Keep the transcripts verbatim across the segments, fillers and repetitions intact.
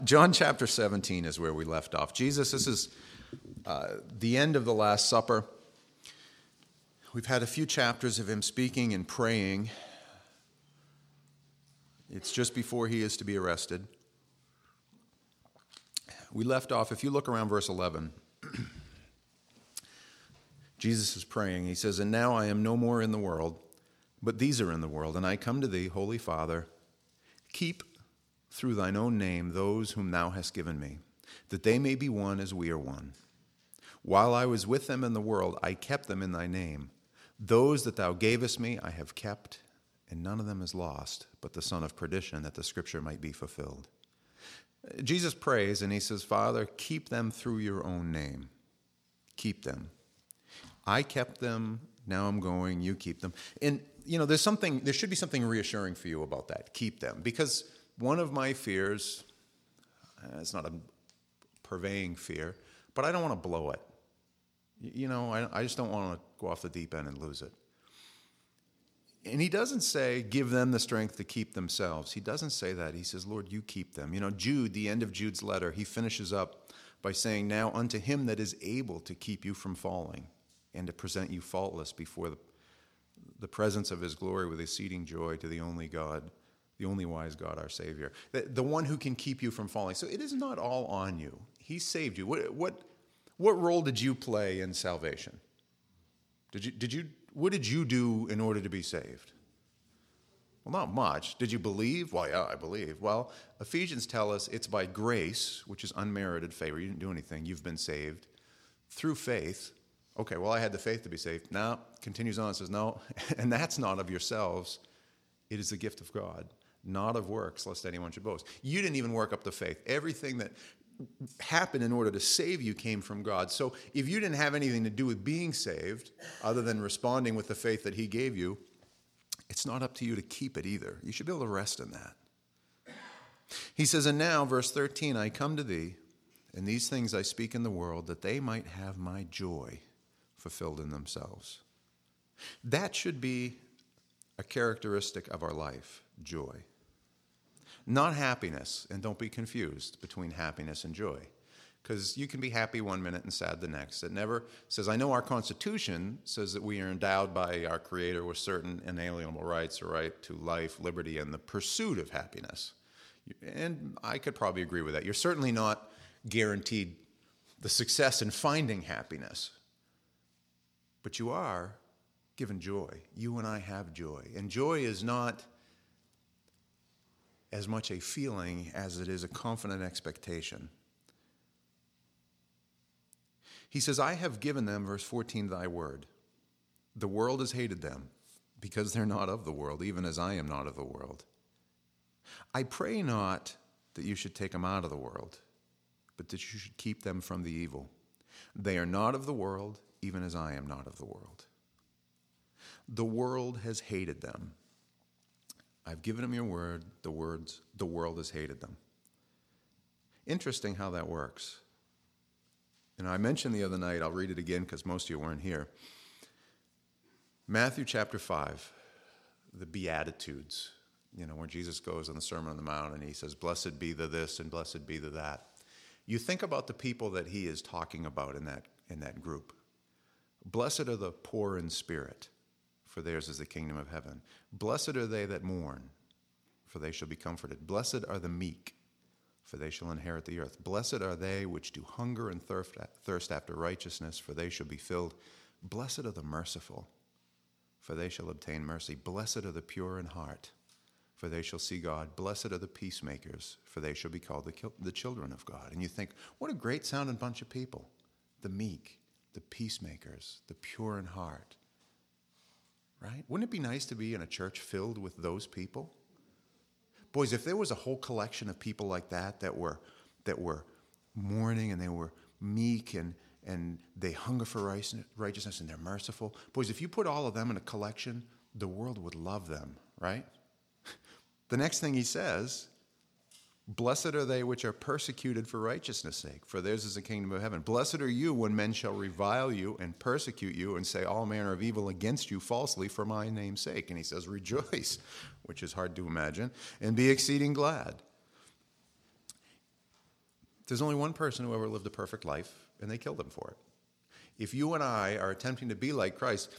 John chapter seventeen is where we left off. Jesus, this is uh, the end of the Last Supper. We've had a few chapters of him speaking and praying. It's just before he is to be arrested. We left off, if you look around verse eleven, Jesus is praying. He says, "And now I am no more in the world, but these are in the world. And I come to thee, Holy Father, keep through thine own name those whom thou hast given me, that they may be one as we are one. While I was with them in the world, I kept them in thy name. Those that thou gavest me I have kept, and none of them is lost, but the son of perdition, that the scripture might be fulfilled." Jesus prays, and he says, "Father, keep them through your own name. Keep them. I kept them, now I'm going, you keep them." And, you know, there's something, there should be something reassuring for you about that, keep them. Because one of my fears, uh, it's not a purveying fear, but I don't want to blow it. You know, I, I just don't want to go off the deep end and lose it. And he doesn't say, give them the strength to keep themselves. He doesn't say that. He says, Lord, you keep them. You know, Jude, the end of Jude's letter, he finishes up by saying, "Now unto him that is able to keep you from falling and to present you faultless before the, the presence of his glory with exceeding joy, to the only God, the only wise God, our Savior." The, the one who can keep you from falling. So it is not all on you. He saved you. What, what, what role did you play in salvation? Did you, did you, what did you do in order to be saved? Well, not much. Did you believe? Well, yeah, I believe. Well, Ephesians tell us it's by grace, which is unmerited favor. You didn't do anything. You've been saved through faith. Okay, well, I had the faith to be saved. Now, continues on and says, no, and that's not of yourselves. It is the gift of God, not of works, lest anyone should boast. You didn't even work up the faith. Everything that happened in order to save you came from God. So if you didn't have anything to do with being saved, other than responding with the faith that he gave you, it's not up to you to keep it either. You should be able to rest in that. He says, "And now," verse thirteen, "I come to thee, and these things I speak in the world, that they might have my joy fulfilled in themselves." That should be a characteristic of our life, joy. Not happiness, and don't be confused between happiness and joy, because you can be happy one minute and sad the next. It never says, I know our Constitution says that we are endowed by our Creator with certain inalienable rights, a right to life, liberty, and the pursuit of happiness. And I could probably agree with that. You're certainly not guaranteed the success in finding happiness, but you are given joy. You and I have joy. And joy is not as much a feeling as it is a confident expectation. He says, "I have given them," verse fourteen, "thy word. The world has hated them, because they're not of the world, even as I am not of the world. I pray not that you should take them out of the world, but that you should keep them from the evil. They are not of the world, even as I am not of the world. The world has hated them. I've given them your word, the words, the world has hated them." Interesting how that works. And I mentioned the other night, I'll read it again because most of you weren't here. Matthew chapter five, the Beatitudes, you know, where Jesus goes on the Sermon on the Mount and he says, "Blessed be the this and blessed be the that." You think about the people that he is talking about in that, in that group. Blessed are the poor in spirit, for theirs is the kingdom of heaven. Blessed are they that mourn, for they shall be comforted. Blessed are the meek, for they shall inherit the earth. Blessed are they which do hunger and thirst after righteousness, for they shall be filled. Blessed are the merciful, for they shall obtain mercy. Blessed are the pure in heart, for they shall see God. Blessed are the peacemakers, for they shall be called the, the children of God. And you think, what a great sounding bunch of people. The meek, the peacemakers, the pure in heart. Right? Wouldn't it be nice to be in a church filled with those people? Boys, if there was a whole collection of people like that that were that were mourning and they were meek and, and they hunger for righteousness and they're merciful. Boys, if you put all of them in a collection, the world would love them, right? The next thing he says, "Blessed are they which are persecuted for righteousness' sake, for theirs is the kingdom of heaven. Blessed are you when men shall revile you and persecute you and say all manner of evil against you falsely for my name's sake." And he says, "Rejoice," which is hard to imagine, "and be exceeding glad." There's only one person who ever lived a perfect life, and they killed him for it. If you and I are attempting to be like Christ,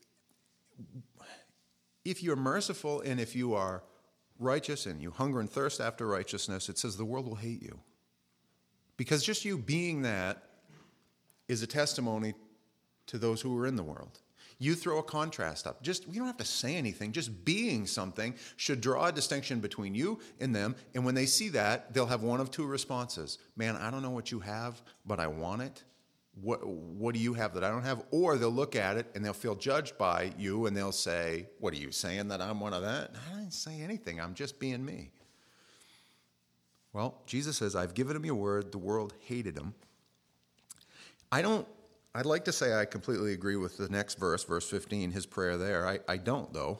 if you're merciful and if you are righteous and you hunger and thirst after righteousness, it says the world will hate you. Because just you being that is a testimony to those who are in the world. You throw a contrast up. Just, you don't have to say anything. Just being something should draw a distinction between you and them. And when they see that, they'll have one of two responses. Man, I don't know what you have, but I want it. What, what do you have that I don't have? Or they'll look at it and they'll feel judged by you and they'll say, what are you saying, that I'm one of that? I didn't say anything. I'm just being me. Well, Jesus says, I've given him your word. The world hated him. I don't, I'd like to say I completely agree with the next verse, verse fifteen, his prayer there. I, I don't, though.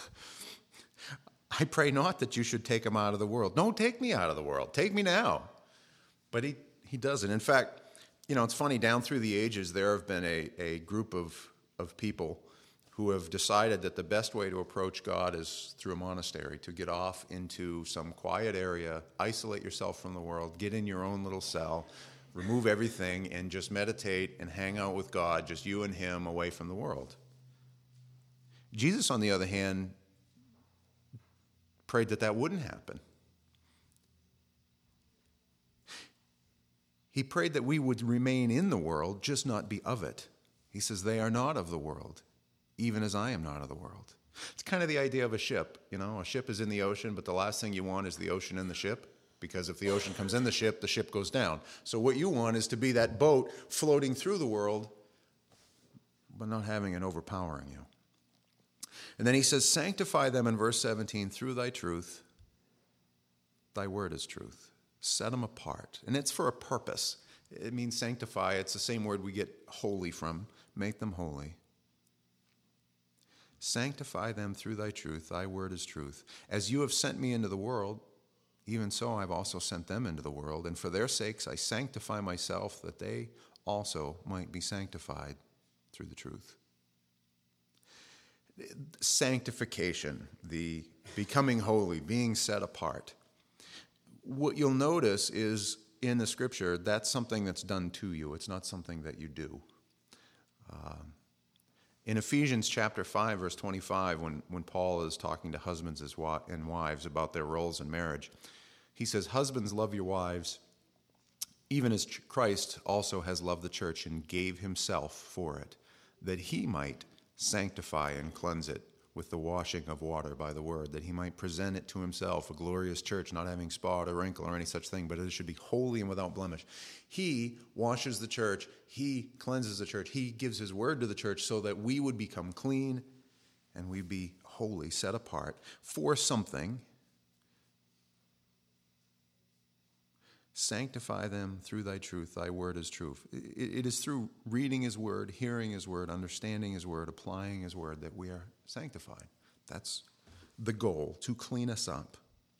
I pray not that you should take him out of the world. Don't take me out of the world. Take me now. But he, he doesn't. In fact, you know, it's funny, down through the ages, there have been a, a group of, of people who have decided that the best way to approach God is through a monastery, to get off into some quiet area, isolate yourself from the world, get in your own little cell, remove everything, and just meditate and hang out with God, just you and him, away from the world. Jesus, on the other hand, prayed that that wouldn't happen. He prayed that we would remain in the world, just not be of it. He says, they are not of the world, even as I am not of the world. It's kind of the idea of a ship. You know, a ship is in the ocean, but the last thing you want is the ocean in the ship, because if the ocean comes in the ship, the ship goes down. So what you want is to be that boat floating through the world, but not having it overpowering you. And then he says, sanctify them in verse seventeen, through thy truth. Thy word is truth. Set them apart. And it's for a purpose. It means sanctify. It's the same word we get holy from. Make them holy. Sanctify them through thy truth. Thy word is truth. As you have sent me into the world, even so I've also sent them into the world. And for their sakes I sanctify myself, that they also might be sanctified through the truth. Sanctification, the becoming holy, being set apart. What you'll notice is in the scripture, that's something that's done to you. It's not something that you do. Uh, in Ephesians chapter five, verse twenty-five, when, when Paul is talking to husbands and wives about their roles in marriage, he says, husbands, love your wives, even as Christ also has loved the church and gave himself for it, that he might sanctify and cleanse it with the washing of water by the word, that he might present it to himself, a glorious church, not having spot or wrinkle or any such thing, but it should be holy and without blemish. He washes the church. He cleanses the church. He gives his word to the church so that we would become clean and we be holy, set apart for something. Sanctify them through thy truth. Thy word is truth. It is through reading his word, hearing his word, understanding his word, applying his word that we are sanctified. That's the goal, to clean us up.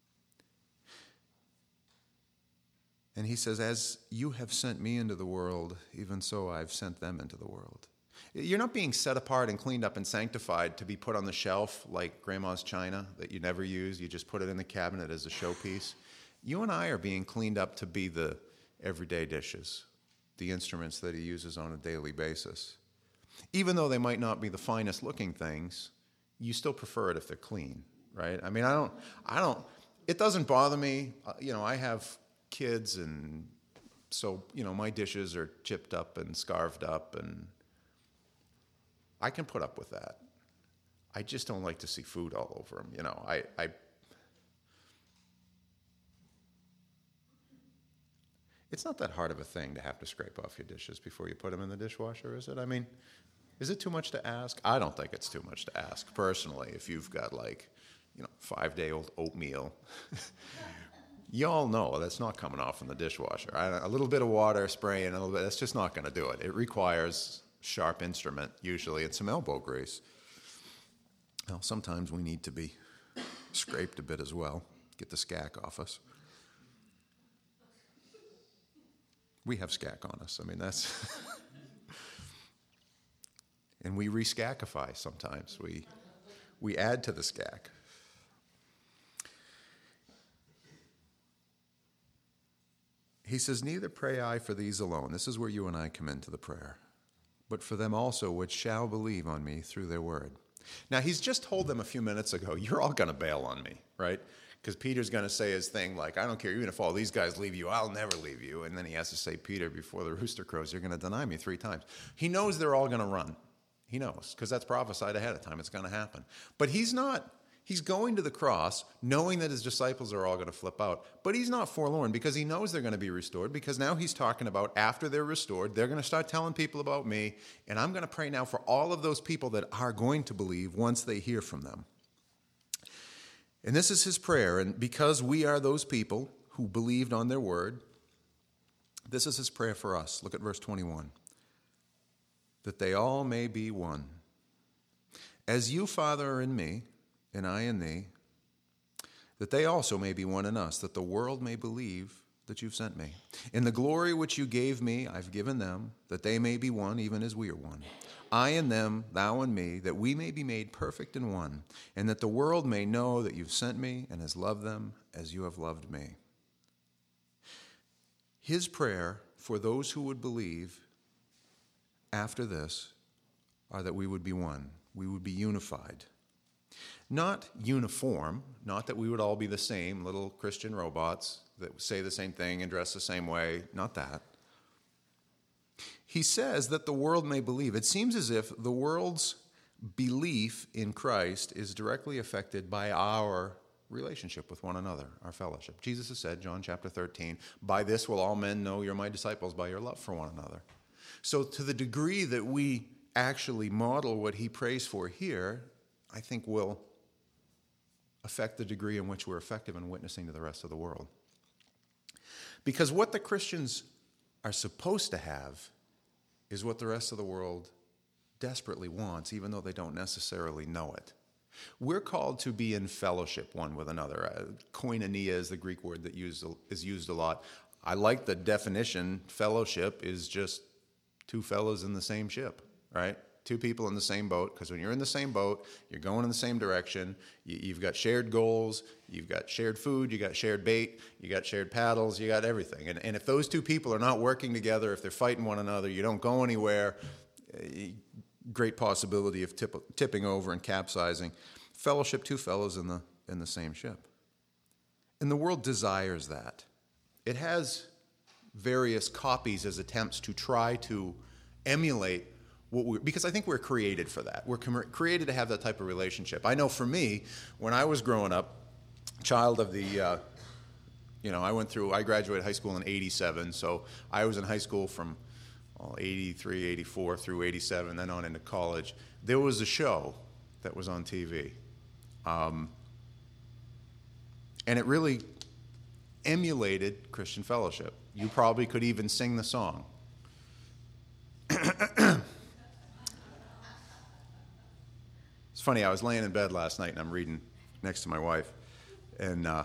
And he says, as you have sent me into the world, even so I've sent them into the world. You're not being set apart and cleaned up and sanctified to be put on the shelf like grandma's china that you never use. You just put it in the cabinet as a showpiece. You and I are being cleaned up to be the everyday dishes, the instruments that he uses on a daily basis. Even though they might not be the finest looking things, you still prefer it if they're clean, right? I mean, I don't, I don't, it doesn't bother me. Uh, you know, I have kids, and so, you know, my dishes are chipped up and scarved up, and I can put up with that. I just don't like to see food all over them. You know, I, I It's not that hard of a thing to have to scrape off your dishes before you put them in the dishwasher, is it? I mean, is it too much to ask? I don't think it's too much to ask, personally, if you've got, like, you know, five-day-old oatmeal. You all know that's not coming off in the dishwasher. I, a little bit of water spraying, a little bit, that's just not going to do it. It requires sharp instrument, usually, and some elbow grease. Well, sometimes we need to be scraped a bit as well, get the scack off us. We have scack on us. I mean, that's... and we re-scackify sometimes. We, we add to the scack. He says, neither pray I for these alone. This is where you and I come into the prayer. But for them also which shall believe on me through their word. Now, he's just told them a few minutes ago, you're all going to bail on me, right? Because Peter's going to say his thing like, I don't care, even if all these guys leave you, I'll never leave you. And then he has to say, Peter, before the rooster crows, you're going to deny me three times. He knows they're all going to run. He knows, because that's prophesied ahead of time. It's going to happen. But he's not, he's going to the cross knowing that his disciples are all going to flip out. But he's not forlorn because he knows they're going to be restored, because now he's talking about after they're restored, they're going to start telling people about me. And I'm going to pray now for all of those people that are going to believe once they hear from them. And this is his prayer. And because we are those people who believed on their word, this is his prayer for us. Look at verse twenty-one. That they all may be one. As you, Father, are in me, and I in thee, that they also may be one in us, that the world may believe that you've sent me. In the glory which you gave me, I've given them, that they may be one, even as we are one. I and them, thou and me, that we may be made perfect in one, and that the world may know that you've sent me and has loved them as you have loved me. His prayer for those who would believe after this are that we would be one. We would be unified. Not uniform, not that we would all be the same little Christian robots that say the same thing and dress the same way, not that. He says that the world may believe. It seems as if the world's belief in Christ is directly affected by our relationship with one another, our fellowship. Jesus has said, John chapter thirteen, by this will all men know you're my disciples, by your love for one another. So to the degree that we actually model what he prays for here, I think will affect the degree in which we're effective in witnessing to the rest of the world. Because what the Christians are supposed to have is what the rest of the world desperately wants, even though they don't necessarily know it. We're called to be in fellowship one with another. Uh, koinonia is the Greek word that used, is used a lot. I like the definition. Fellowship is just two fellows in the same ship, right? Two people in the same boat, because when you're in the same boat, you're going in the same direction. You, you've got shared goals, you've got shared food, you got shared bait, you got shared paddles, you got everything. And, and if those two people are not working together, if they're fighting one another, you don't go anywhere. Great possibility of tip, tipping over and capsizing. Fellowship, two fellows in the in the same ship. And the world desires that. It has various copies as attempts to try to emulate what we, because I think we're created for that. We're com- created to have that type of relationship. I know for me, when I was growing up, child of the, uh, you know, I went through, I graduated high school in eighty-seven, so I was in high school from well, eighty-three, eighty-four through eighty-seven, then on into college. There was a show that was on T V. Um, and it really emulated Christian fellowship. You probably could even sing the song. It's funny, I was laying in bed last night and I'm reading next to my wife, and uh,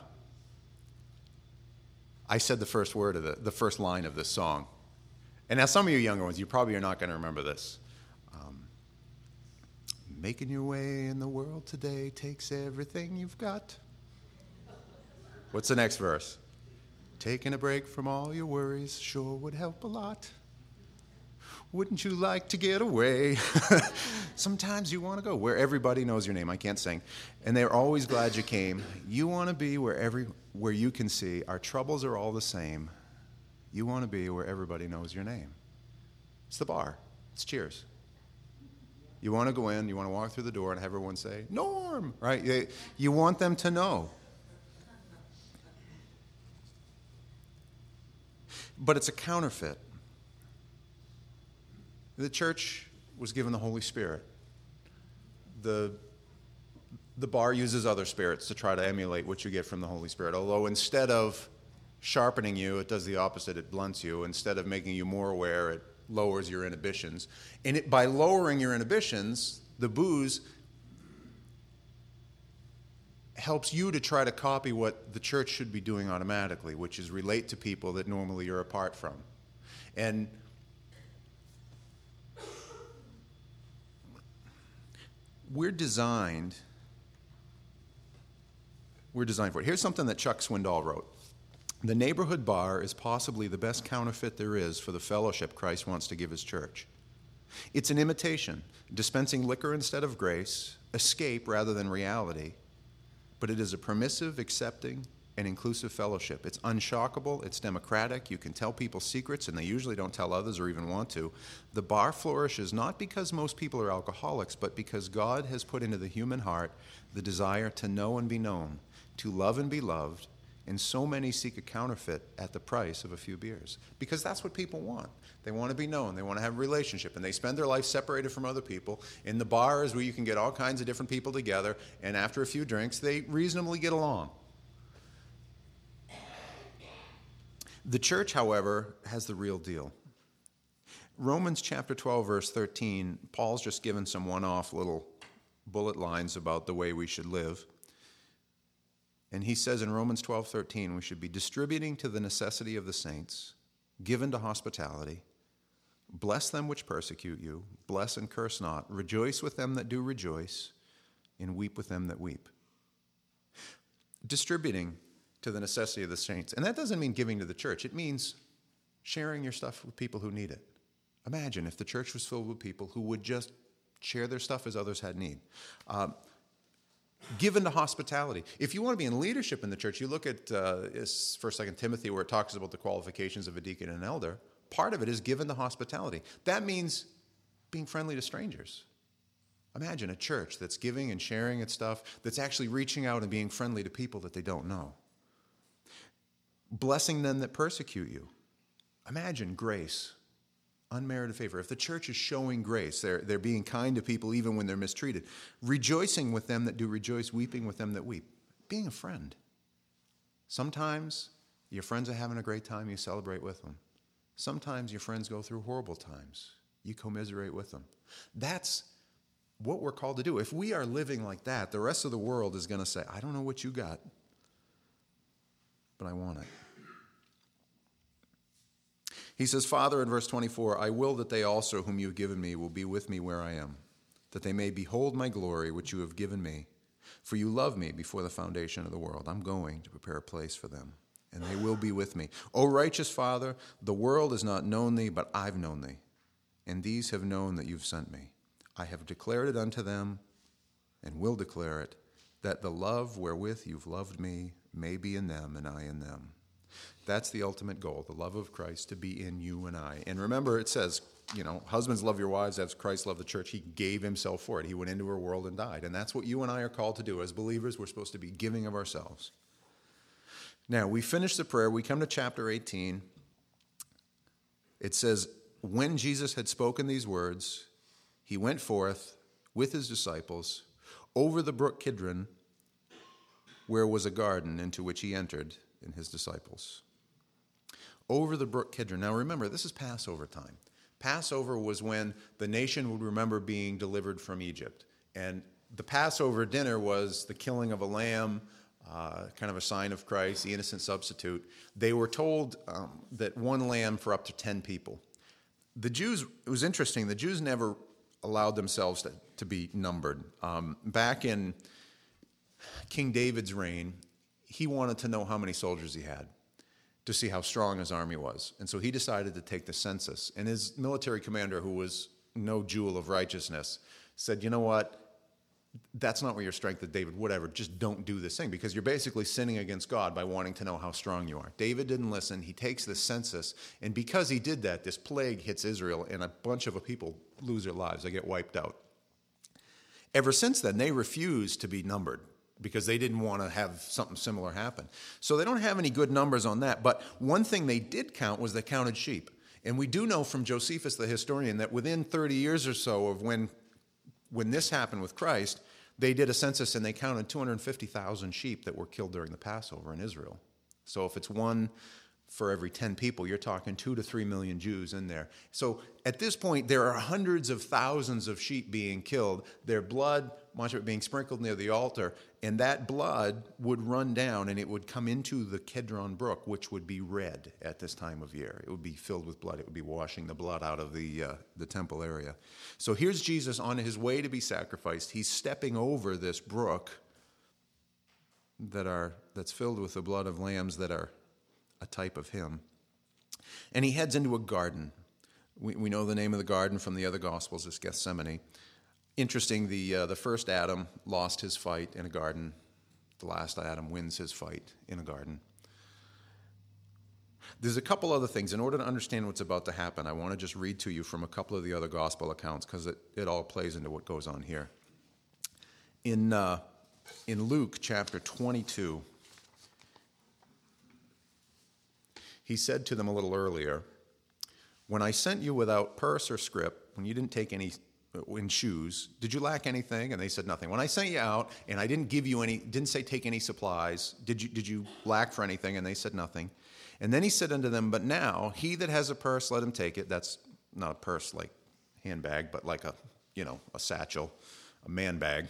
I said the first word of the, the first line of this song. And now some of you younger ones, you probably are not going to remember this. Um, Making your way in the world today takes everything you've got. What's the next verse? Taking a break from all your worries sure would help a lot. Wouldn't you like to get away? Sometimes you want to go where everybody knows your name. I can't sing. And they're always glad you came. You want to be where every where you can see our troubles are all the same. You want to be where everybody knows your name. It's the bar. It's Cheers. You want to go in, you want to walk through the door and have everyone say, Norm, right? You, you want them to know. But it's a counterfeit. The church was given the Holy Spirit. The, the bar uses other spirits to try to emulate what you get from the Holy Spirit. Although instead of sharpening you, it does the opposite. It blunts you. Instead of making you more aware, it lowers your inhibitions. And it, by lowering your inhibitions, the booze helps you to try to copy what the church should be doing automatically, which is relate to people that normally you're apart from. And we're designed, we're designed for it. Here's something that Chuck Swindoll wrote. The neighborhood bar is possibly the best counterfeit there is for the fellowship Christ wants to give his church. It's an imitation, dispensing liquor instead of grace, escape rather than reality, but it is a permissive, accepting, and inclusive fellowship. It's unshockable, it's democratic, you can tell people secrets, and they usually don't tell others or even want to. The bar flourishes not because most people are alcoholics, but because God has put into the human heart the desire to know and be known, to love and be loved, and so many seek a counterfeit at the price of a few beers. Because that's what people want. They want to be known, they want to have a relationship, and they spend their life separated from other people. In the bar is where you can get all kinds of different people together, and after a few drinks, they reasonably get along. The church, however, has the real deal. Romans chapter twelve, verse thirteen, Paul's just given some one-off little bullet lines about the way we should live. And he says in Romans twelve thirteen, we should be distributing to the necessity of the saints, given to hospitality. Bless them which persecute you, bless and curse not. Rejoice with them that do rejoice, and weep with them that weep. Distributing to the necessity of the saints. And that doesn't mean giving to the church. It means sharing your stuff with people who need it. Imagine if the church was filled with people who would just share their stuff as others had need. Um, given to hospitality. If you want to be in leadership in the church, you look at uh, First, Second Timothy, where it talks about the qualifications of a deacon and an elder. Part of it is given to hospitality. That means being friendly to strangers. Imagine a church that's giving and sharing its stuff, that's actually reaching out and being friendly to people that they don't know. Blessing them that persecute you. Imagine grace, unmerited favor. If the church is showing grace, they're, they're being kind to people even when they're mistreated. Rejoicing with them that do rejoice, weeping with them that weep. Being a friend. Sometimes your friends are having a great time, you celebrate with them. Sometimes your friends go through horrible times. You commiserate with them. That's what we're called to do. If we are living like that, the rest of the world is going to say, I don't know what you got, but I want it. He says, Father, in verse twenty-four, I will that they also whom you have given me will be with me where I am, that they may behold my glory which you have given me. For you loved me before the foundation of the world. I'm going to prepare a place for them, and they will be with me. O righteous Father, the world has not known thee, but I've known thee, and these have known that you've sent me. I have declared it unto them, and will declare it, that the love wherewith you've loved me may be in them, and I in them. That's the ultimate goal, the love of Christ to be in you and I. And remember, it says, you know, husbands love your wives as Christ loved the church. He gave himself for it. He went into her world and died. And that's what you and I are called to do. As believers, we're supposed to be giving of ourselves. Now, we finish the prayer. We come to chapter eighteen. It says, when Jesus had spoken these words, he went forth with his disciples over the brook Kidron, where was a garden into which he entered and his disciples. Over the brook Kidron. Now remember, this is Passover time. Passover was when the nation would remember being delivered from Egypt. And the Passover dinner was the killing of a lamb, uh, kind of a sign of Christ, the innocent substitute. They were told um, that one lamb for up to ten people. The Jews, it was interesting, the Jews never allowed themselves to, to be numbered. Um, back in King David's reign, he wanted to know how many soldiers he had to see how strong his army was. And so he decided to take the census. And his military commander, who was no jewel of righteousness, said, you know what? That's not where your strength is, David. Whatever, just don't do this thing, because you're basically sinning against God by wanting to know how strong you are. David didn't listen. He takes the census, and because he did that, this plague hits Israel, and a bunch of people lose their lives. They get wiped out. Ever since then, they refuse to be numbered, because they didn't want to have something similar happen. So they don't have any good numbers on that. But one thing they did count was they counted sheep. And we do know from Josephus the historian that within thirty years or so of when, when this happened with Christ, they did a census and they counted two hundred fifty thousand sheep that were killed during the Passover in Israel. So if it's one for every ten people, you're talking two to three million Jews in there. So at this point, there are hundreds of thousands of sheep being killed, their blood, much of it being sprinkled near the altar, and that blood would run down and it would come into the Kidron Brook, which would be red at this time of year. It would be filled with blood. It would be washing the blood out of the uh, the temple area. So here's Jesus on his way to be sacrificed. He's stepping over this brook that are that's filled with the blood of lambs that are a type of him. And he heads into a garden. We, we know the name of the garden from the other Gospels. It's Gethsemane. Interesting, the, uh, the first Adam lost his fight in a garden. The last Adam wins his fight in a garden. There's a couple other things. In order to understand what's about to happen, I want to just read to you from a couple of the other gospel accounts because it, it all plays into what goes on here. In, uh, in Luke chapter twenty-two, he said to them a little earlier, "When I sent you without purse or scrip, when you didn't take any in shoes, did you lack anything?" And they said nothing. "When I sent you out and I didn't give you any, didn't say take any supplies, did you, did you lack for anything?" And they said nothing. And then he said unto them, "But now he that has a purse, let him take it." That's not a purse like handbag, but like a, you know, a satchel, a man bag.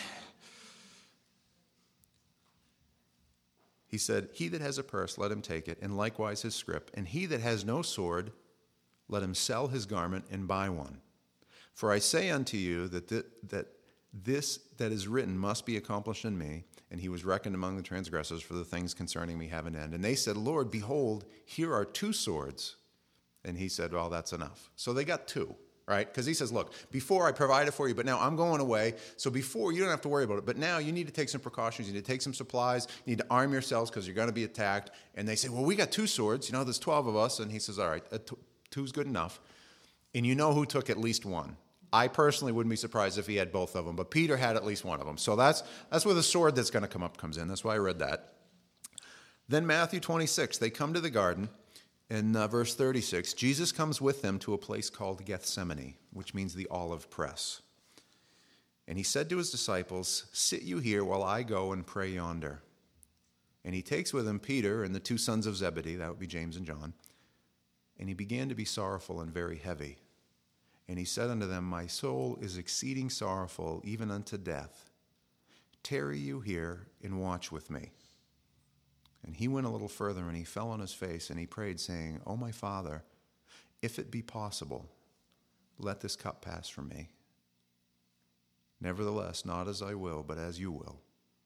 He said, "He that has a purse, let him take it, and likewise his scrip. And he that has no sword, let him sell his garment and buy one. For I say unto you that th- that this that is written must be accomplished in me. And he was reckoned among the transgressors, for the things concerning me have an end. And they said, Lord, behold, here are two swords." And he said, "Well, that's enough." So they got two, right? Because he says, look, before I provided for you, but now I'm going away. So before, you don't have to worry about it. But now you need to take some precautions. You need to take some supplies. You need to arm yourselves because you're going to be attacked. And they say, well, we got two swords. You know, there's twelve of us. And he says, all right, uh, t- two's good enough. And you know who took at least one. I personally wouldn't be surprised if he had both of them, but Peter had at least one of them. So that's that's where the sword that's going to come up comes in. That's why I read that. Then Matthew twenty-six, they come to the garden. In uh, verse thirty-six, Jesus comes with them to a place called Gethsemane, which means the olive press. And he said to his disciples, "Sit you here while I go and pray yonder." And he takes with him Peter and the two sons of Zebedee, that would be James and John. And he began to be sorrowful and very heavy. And he said unto them, "My soul is exceeding sorrowful, even unto death. Tarry you here and watch with me." And he went a little further, and he fell on his face, and he prayed, saying, "O my Father, if it be possible, let this cup pass from me. Nevertheless, not as I will, but as you will."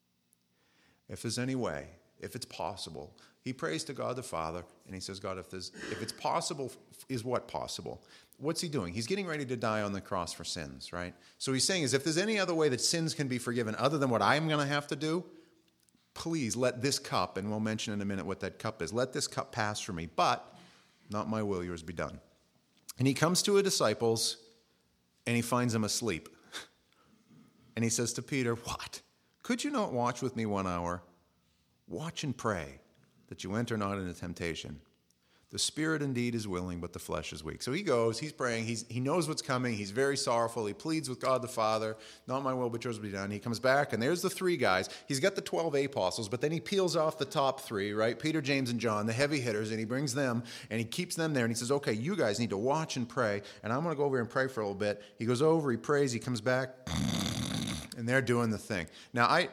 If there's any way, if it's possible, he prays to God the Father, and he says, God, if there's, if it's possible, is what possible? What's he doing? He's getting ready to die on the cross for sins, right? So he's saying is if there's any other way that sins can be forgiven other than what I'm going to have to do, please let this cup, and we'll mention in a minute what that cup is, let this cup pass from me, but not my will, yours be done. And he comes to his disciples, and he finds them asleep. And he says to Peter, "What? Could you not watch with me one hour? Watch and pray, that you enter not into temptation. The spirit indeed is willing, but the flesh is weak." So he goes, he's praying, he's, he knows what's coming, he's very sorrowful, he pleads with God the Father, "Not my will, but yours be done." He comes back, and there's the three guys. He's got the twelve apostles, but then he peels off the top three, right? Peter, James, and John, the heavy hitters, and he brings them, and he keeps them there, and he says, "Okay, you guys need to watch and pray, and I'm going to go over and pray for a little bit." He goes over, he prays, he comes back, and they're doing the thing. Now, I...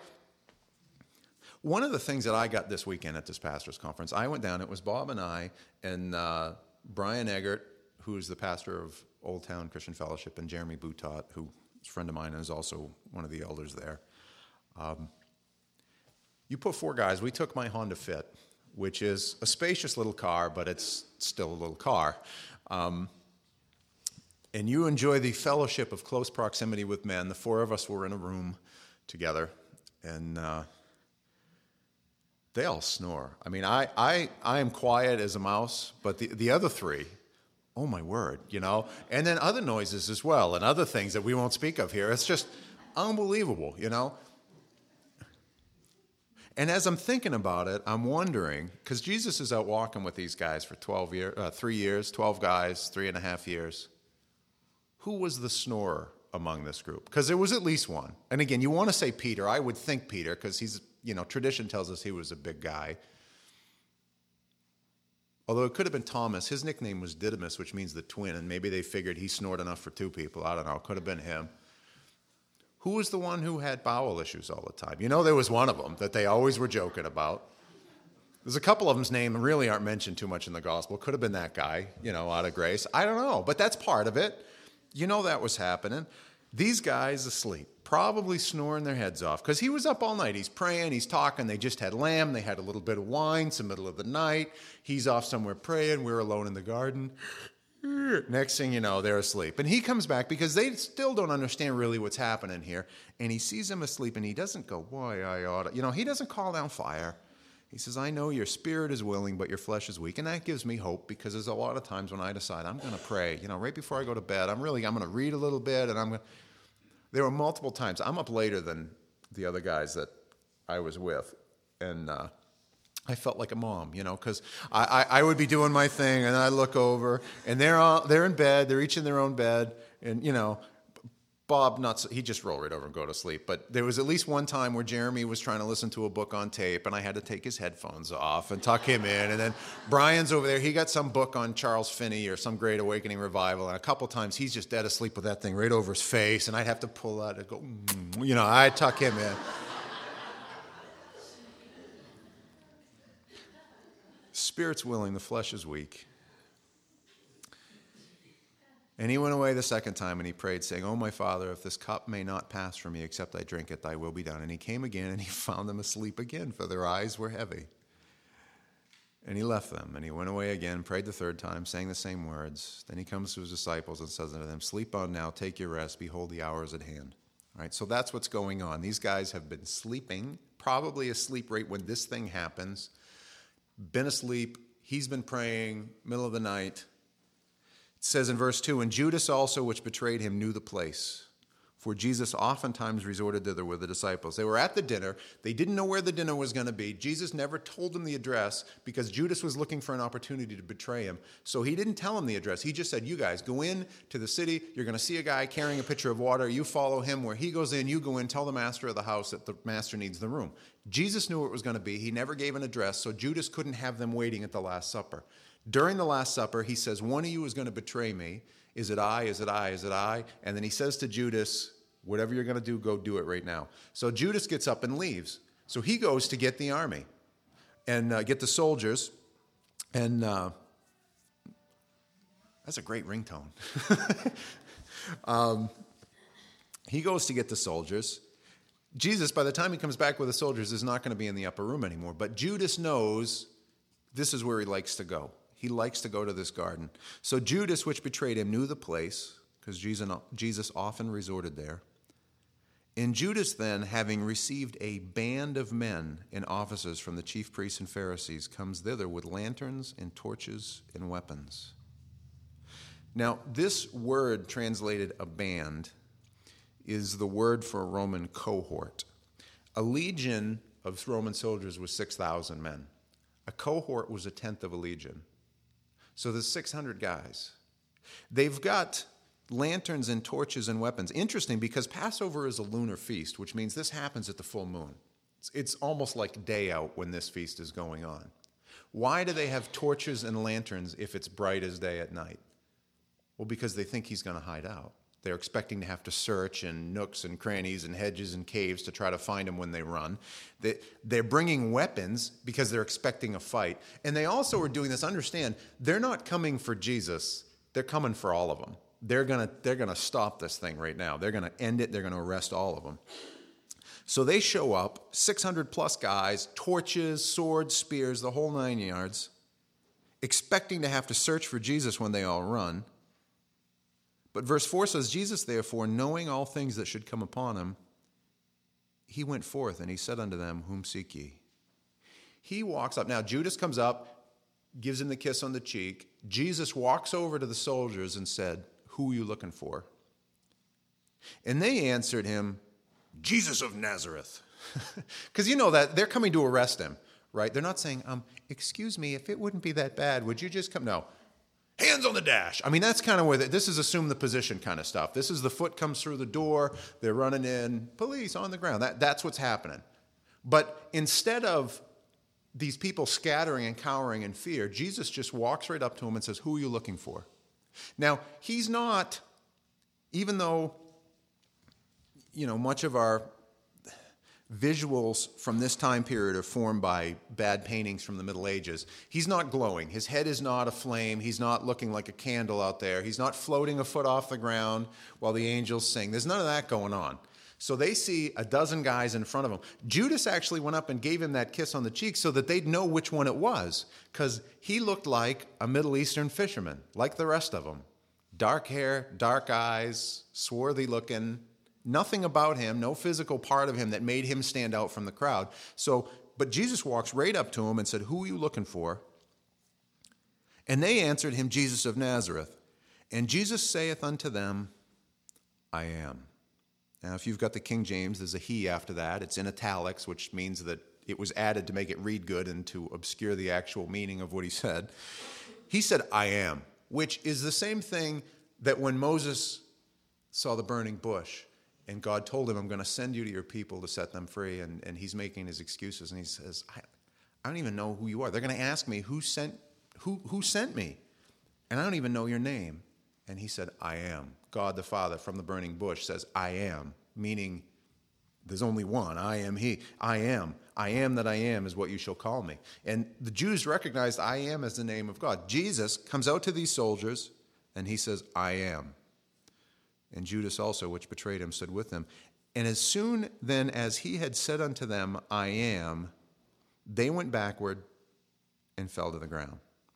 One of the things that I got this weekend at this pastor's conference, I went down, it was Bob and I, and uh, Brian Eggert, who's the pastor of Old Town Christian Fellowship, and Jeremy Boutot, who is a friend of mine and is also one of the elders there. Um, you put four guys, we took my Honda Fit, which is a spacious little car, but it's still a little car. Um, and you enjoy the fellowship of close proximity with men. The four of us were in a room together, and... Uh, They all snore. I mean, I, I, I am quiet as a mouse, but the, the other three, oh my word, you know? And then other noises as well, and other things that we won't speak of here. It's just unbelievable, you know? And as I'm thinking about it, I'm wondering, because Jesus is out walking with these guys for twelve years, uh, three years, twelve guys, three and a half years. Who was the snorer among this group? Because there was at least one. And again, you want to say Peter. I would think Peter, because he's, you know, tradition tells us he was a big guy. Although it could have been Thomas. His nickname was Didymus, which means the twin, and maybe they figured he snored enough for two people. I don't know. It could have been him. Who was the one who had bowel issues all the time? You know, there was one of them that they always were joking about. There's a couple of them's name really aren't mentioned too much in the gospel. Could have been that guy, you know, out of grace. I don't know, but that's part of it. You know that was happening. These guys asleep, probably snoring their heads off because he was up all night. He's praying, he's talking. They just had lamb. They had a little bit of wine. It's the middle of the night. He's off somewhere praying. We're alone in the garden. Next thing you know, they're asleep. And he comes back because they still don't understand really what's happening here. And he sees them asleep, and he doesn't go, boy, I ought to. You know, he doesn't call down fire. He says, I know your spirit is willing, but your flesh is weak. And that gives me hope because there's a lot of times when I decide I'm going to pray. You know, right before I go to bed, I'm really, I'm going to read a little bit, and I'm going to. There were multiple times. I'm up later than the other guys that I was with. And uh, I felt like a mom, you know, because I, I, I would be doing my thing, and I look over, and they're all, they're in bed. They're each in their own bed. And, you know, Bob, not so, he just rolled right over and go to sleep. But there was at least one time where Jeremy was trying to listen to a book on tape, and I had to take his headphones off and tuck him in. And then Brian's over there. He got some book on Charles Finney or some Great Awakening revival. And a couple times he's just dead asleep with that thing right over his face, and I'd have to pull out and go, mm, you know, I'd tuck him in. Spirit's willing, the flesh is weak. And he went away the second time, and he prayed, saying, Oh, my Father, if this cup may not pass from me except I drink it, thy will be done. And he came again, and he found them asleep again, for their eyes were heavy. And he left them, and he went away again, prayed the third time, saying the same words. Then he comes to his disciples and says unto them, Sleep on now, take your rest, behold, the hour is at hand. All right, so that's what's going on. These guys have been sleeping, probably asleep right when this thing happens, been asleep, he's been praying, middle of the night. It says in verse two, And Judas also, which betrayed him, knew the place. For Jesus oftentimes resorted thither with the disciples. They were at the dinner. They didn't know where the dinner was going to be. Jesus never told them the address because Judas was looking for an opportunity to betray him. So he didn't tell them the address. He just said, you guys, go in to the city. You're going to see a guy carrying a pitcher of water. You follow him. Where he goes in, you go in. Tell the master of the house that the master needs the room. Jesus knew where it was going to be. He never gave an address, so Judas couldn't have them waiting at the Last Supper. During the Last Supper, he says, one of you is going to betray me. Is it I? Is it I? Is it I? And then he says to Judas, whatever you're going to do, go do it right now. So Judas gets up and leaves. So he goes to get the army and uh, get the soldiers. And uh, that's a great ringtone. um, he goes to get the soldiers. Jesus, by the time he comes back with the soldiers, is not going to be in the upper room anymore. But Judas knows this is where he likes to go. He likes to go to this garden. So Judas, which betrayed him, knew the place, because Jesus often resorted there. And Judas then, having received a band of men and officers from the chief priests and Pharisees, comes thither with lanterns and torches and weapons. Now, this word translated a band is the word for a Roman cohort. A legion of Roman soldiers was six thousand men. A cohort was a tenth of a legion. So there's six hundred guys. They've got lanterns and torches and weapons. Interesting, because Passover is a lunar feast, which means this happens at the full moon. It's, it's almost like day out when this feast is going on. Why do they have torches and lanterns if it's bright as day at night? Well, because they think he's going to hide out. They're expecting to have to search in nooks and crannies and hedges and caves to try to find him when they run. They, they're bringing weapons because they're expecting a fight. And they also are doing this. Understand, they're not coming for Jesus. They're coming for all of them. They're going to they're gonna stop this thing right now. They're going to end it. They're going to arrest all of them. So they show up, six hundred plus guys, torches, swords, spears, the whole nine yards, expecting to have to search for Jesus when they all run. But verse four says, Jesus, therefore, knowing all things that should come upon him, he went forth, and he said unto them, Whom seek ye? He walks up. Now, Judas comes up, gives him the kiss on the cheek. Jesus walks over to the soldiers and said, Who are you looking for? And they answered him, Jesus of Nazareth. Because you know that they're coming to arrest him, right? They're not saying, um, excuse me, if it wouldn't be that bad, would you just come? No. Hands on the dash. I mean, that's kind of where the, this is assume the position kind of stuff. This is the foot comes through the door. They're running in. Police on the ground. That, that's what's happening. But instead of these people scattering and cowering in fear, Jesus just walks right up to them and says, Who are you looking for? Now, he's not, even though, you know, much of our visuals from this time period are formed by bad paintings from the Middle Ages. He's not glowing. His head is not aflame. He's not looking like a candle out there. He's not floating a foot off the ground while the angels sing. There's none of that going on. So they see a dozen guys in front of him. Judas actually went up and gave him that kiss on the cheek so that they'd know which one it was, because he looked like a Middle Eastern fisherman, like the rest of them. Dark hair, dark eyes, swarthy looking, nothing about him, no physical part of him that made him stand out from the crowd. So, but Jesus walks right up to him and said, "Who are you looking for?" And they answered him, "Jesus of Nazareth." And Jesus saith unto them, "I am." Now, if you've got the King James, there's a he after that. It's in italics, which means that it was added to make it read good and to obscure the actual meaning of what he said. He said, "I am," which is the same thing that when Moses saw the burning bush and God told him, "I'm going to send you to your people to set them free," and, and he's making his excuses, and he says, I, I don't even know who you are. They're going to ask me, who sent, who, who sent me? And I don't even know your name. And he said, "I am." God the Father from the burning bush says, "I am," meaning there's only one. I am he. I am. I am that I am is what you shall call me. And the Jews recognized I am as the name of God. Jesus comes out to these soldiers and he says, "I am." And Judas also, which betrayed him, stood with them. And as soon then as he had said unto them, "I am," they went backward and fell to the ground.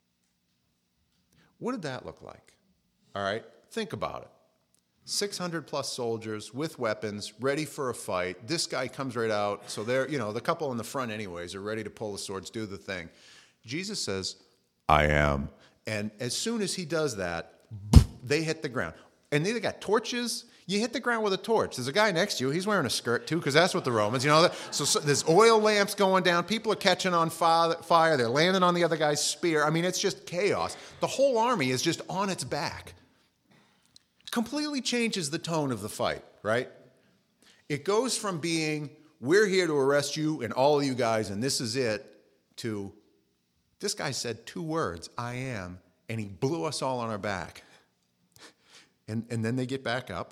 What did that look like? All right, think about it. six hundred plus soldiers with weapons, ready for a fight. This guy comes right out. So they're, you know, the couple in the front anyways are ready to pull the swords, do the thing. Jesus says, "I am." And as soon as he does that, they hit the ground. And they got torches. You hit the ground with a torch. There's a guy next to you. He's wearing a skirt too, because that's what the Romans, you know. So, so there's oil lamps going down. People are catching on fire. They're landing on the other guy's spear. I mean, it's just chaos. The whole army is just on its back. Completely changes the tone of the fight, right? It goes from being, "We're here to arrest you and all of you guys, and this is it," to, this guy said two words, "I am," and he blew us all on our back. And, and then they get back up.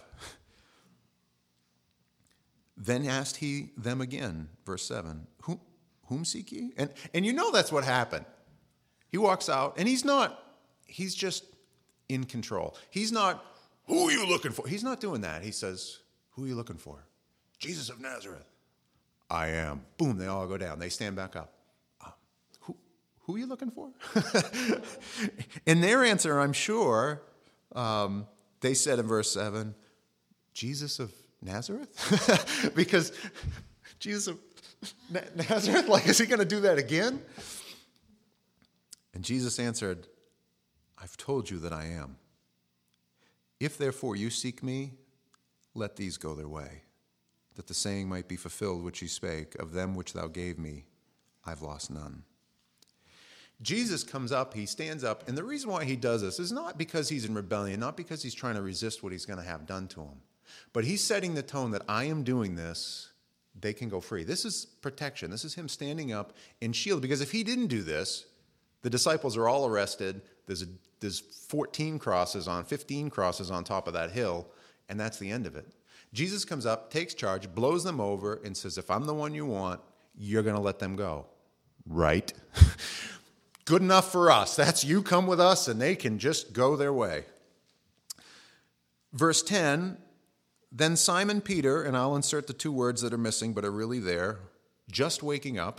Then asked he them again, verse seven, Whom, whom seek ye? And, and you know that's what happened. He walks out, and he's not, he's just in control. He's not, "Who are you looking for?" He's not doing that. He says, "Who are you looking for?" "Jesus of Nazareth." "I am." Boom, they all go down. They stand back up. Uh, who, who are you looking for? In their answer, I'm sure, um, they said in verse seven, "Jesus of Nazareth?" Because Jesus of Nazareth, like, is he going to do that again? And Jesus answered, "I've told you that I am. If therefore you seek me, let these go their way, that the saying might be fulfilled which he spake, of them which thou gave me, I've lost none." Jesus comes up, he stands up, and the reason why he does this is not because he's in rebellion, not because he's trying to resist what he's going to have done to him, but he's setting the tone that I am doing this, they can go free. This is protection. This is him standing up in shield, because if he didn't do this, the disciples are all arrested. There's a, there's fourteen crosses on, fifteen crosses on top of that hill, and that's the end of it. Jesus comes up, takes charge, blows them over, and says, "If I'm the one you want, you're going to let them go." Right? Good enough for us. That's, you come with us, and they can just go their way. Verse ten, then Simon Peter, and I'll insert the two words that are missing but are really there, just waking up,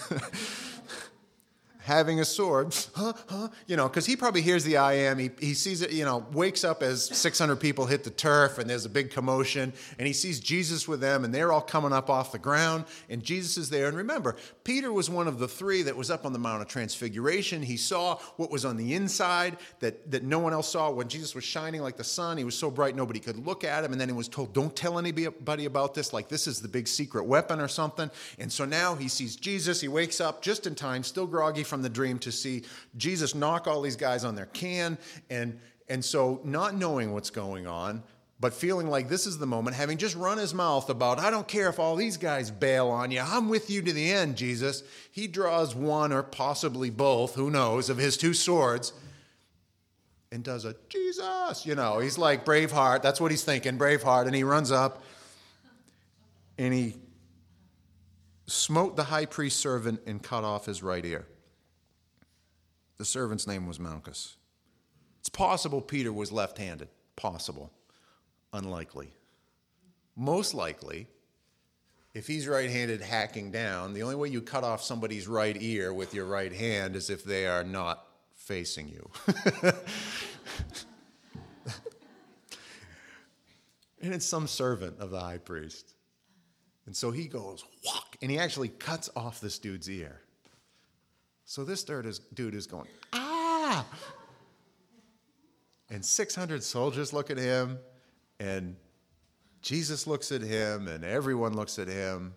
having a sword, huh, huh, you know, because he probably hears the I am, he, he sees it, you know, wakes up as six hundred people hit the turf and there's a big commotion, and he sees Jesus with them, and they're all coming up off the ground, and Jesus is there. And remember, Peter was one of the three that was up on the Mount of Transfiguration. He saw what was on the inside that, that no one else saw. When Jesus was shining like the sun, he was so bright nobody could look at him, and then he was told, "Don't tell anybody about this, like this is the big secret weapon or something." And so now he sees Jesus, he wakes up just in time, still groggy from the dream, to see Jesus knock all these guys on their can, and and so not knowing what's going on, but feeling like this is the moment, having just run his mouth about, "I don't care if all these guys bail on you, I'm with you to the end, Jesus." He draws one or possibly both, who knows, of his two swords and does a Jesus, you know, he's like Braveheart, that's what he's thinking, Braveheart, and he runs up and he smote the high priest's servant and cut off his right ear. The servant's name was Malchus. It's possible Peter was left-handed. Possible. Unlikely. most likely, if he's right-handed hacking down, the only way you cut off somebody's right ear with your right hand is if they are not facing you. And it's some servant of the high priest. And so he goes, whack, and he actually cuts off this dude's ear. So this dude is, dude is going, ah! And six hundred soldiers look at him, and Jesus looks at him, and everyone looks at him.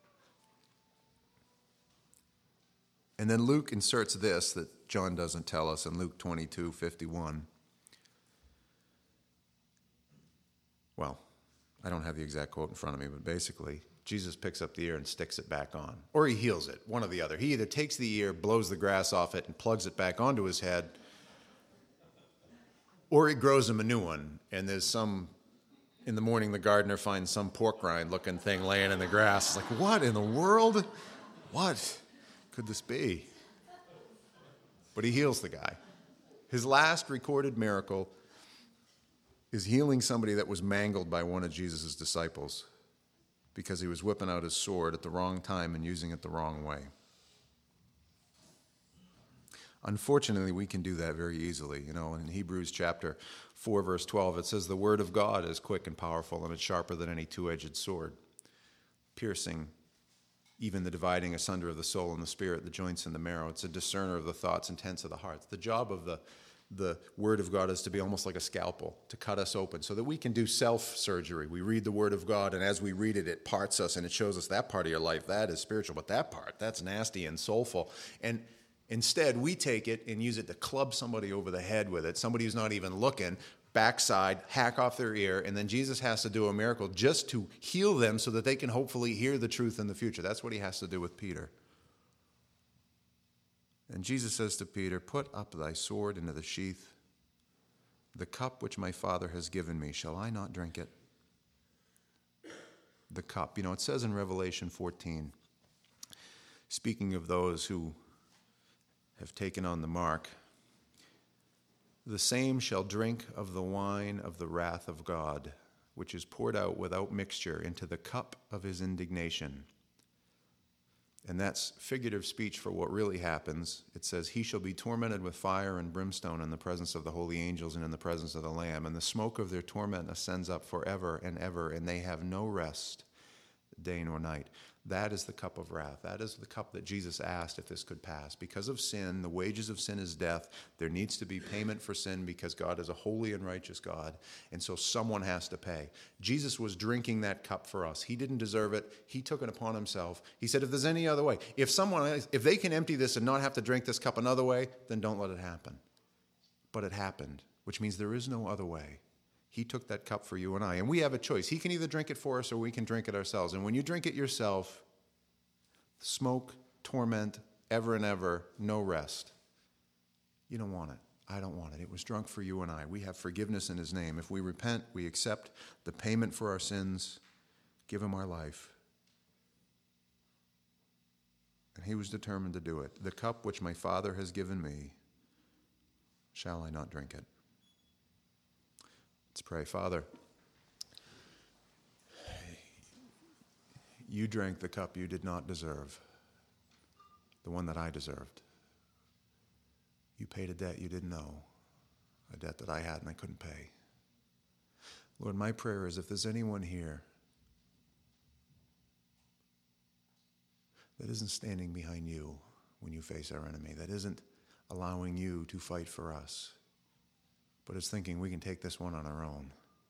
And then Luke inserts this that John doesn't tell us in Luke twenty-two fifty-one. Well, I don't have the exact quote in front of me, but basically, Jesus picks up the ear and sticks it back on. Or he heals it, one or the other. He either takes the ear, blows the grass off it, and plugs it back onto his head, or he grows him a new one, and there's some, in the morning the gardener finds some pork rind looking thing laying in the grass. It's like, what in the world? What could this be? But he heals the guy. His last recorded miracle is healing somebody that was mangled by one of Jesus' disciples because he was whipping out his sword at the wrong time and using it the wrong way. Unfortunately, we can do that very easily. You know, in Hebrews chapter four, verse twelve, it says, the word of God is quick and powerful, and it's sharper than any two-edged sword, piercing even the dividing asunder of the soul and the spirit, the joints and the marrow. It's a discerner of the thoughts, intents of the heart. The job of the The Word of God is to be almost like a scalpel, to cut us open so that we can do self-surgery. We read the Word of God, and as we read it, it parts us, and it shows us that part of your life, that is spiritual, but that part, that's nasty and soulful. And instead, we take it and use it to club somebody over the head with it, somebody who's not even looking, backside, hack off their ear, and then Jesus has to do a miracle just to heal them so that they can hopefully hear the truth in the future. That's what he has to do with Peter. And Jesus says to Peter, put up thy sword into the sheath. The cup which my Father has given me, shall I not drink it? The cup. You know, it says in Revelation fourteen, speaking of those who have taken on the mark, the same shall drink of the wine of the wrath of God, which is poured out without mixture into the cup of his indignation. And that's figurative speech for what really happens. It says, he shall be tormented with fire and brimstone in the presence of the holy angels and in the presence of the Lamb. And the smoke of their torment ascends up forever and ever, and they have no rest, day nor night. That is the cup of wrath. That is the cup that Jesus asked if this could pass. Because of sin, the wages of sin is death. There needs to be payment for sin because God is a holy and righteous God. And so someone has to pay. Jesus was drinking that cup for us. He didn't deserve it. He took it upon himself. He said, if there's any other way, if someone, if they can empty this and not have to drink this cup another way, then don't let it happen. But it happened, which means there is no other way. He took that cup for you and I, and we have a choice. He can either drink it for us or we can drink it ourselves. And when you drink it yourself, smoke, torment, ever and ever, no rest. You don't want it. I don't want it. It was drunk for you and I. We have forgiveness in his name. If we repent, we accept the payment for our sins, give him our life. And he was determined to do it. The cup which my Father has given me, shall I not drink it? Let's pray. Father, you drank the cup you did not deserve, the one that I deserved. You paid a debt you didn't know, a debt that I had and I couldn't pay. Lord, my prayer is if there's anyone here that isn't standing behind you when you face our enemy, that isn't allowing you to fight for us, but is thinking we can take this one on our own.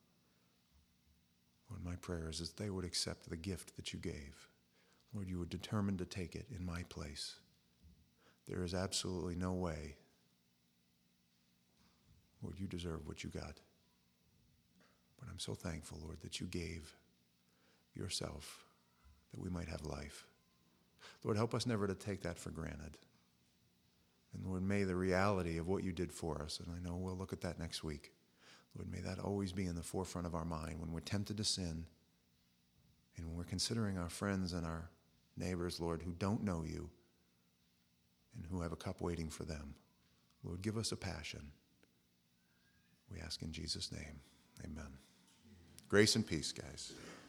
Lord, my prayer is that they would accept the gift that you gave. Lord, you were determined to take it in my place. There is absolutely no way. Lord, you deserve what you got. But I'm so thankful, Lord, that you gave yourself that we might have life. Lord, help us never to take that for granted. And Lord, may the reality of what you did for us, and I know we'll look at that next week, Lord, may that always be in the forefront of our mind when we're tempted to sin and when we're considering our friends and our neighbors, Lord, who don't know you and who have a cup waiting for them. Lord, give us a passion. We ask in Jesus' name. Amen. Grace and peace, guys.